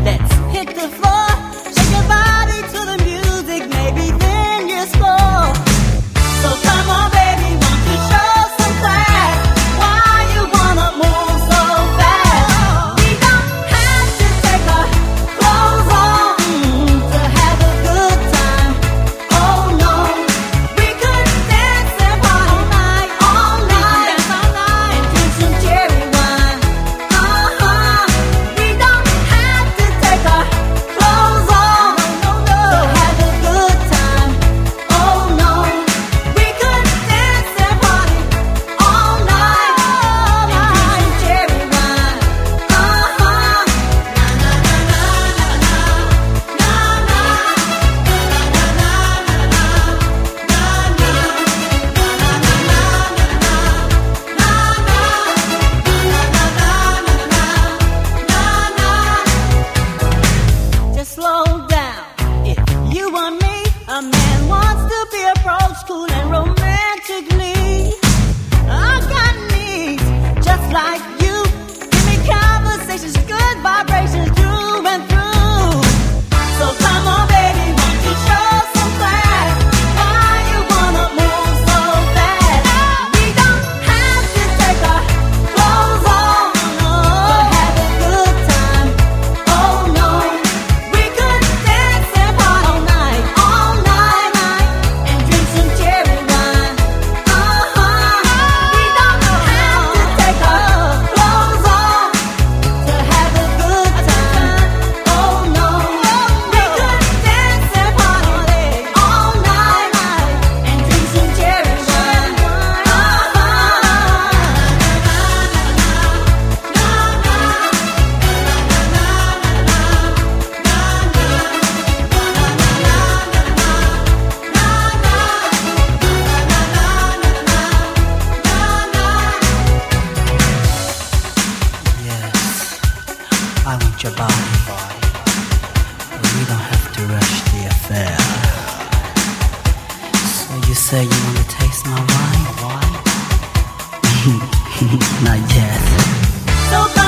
Let's hit the floor, shake your body to the music, maybe then you score. So come on, baby, won't you show some class? Why you wanna move so fast? We don't have to take our clothes off to have a good time. Oh no, we could dance and party all night, and drink some cherry wine. We don't have to take our clothes off to have a good time. Oh no, we could dance and party all night, and drink some cherry wine. Just slow down. If you want me, a man wants to be approached cool and romantically. I got needs just like you. Give me conversations, good vibrations through and through. So come on, baby, won't you show some class? Why you wanna move so fast? We don't have to take our clothes off to have a good time. Oh no, we could dance and party all night, and drink some cherry wine. We don't have to take our clothes off to have a good time. Oh no, we could dance and party all night, and drink some cherry wine. Yes, I want your body, but we don't have to rush the affair. So you say you want to taste my wine? Not yet. So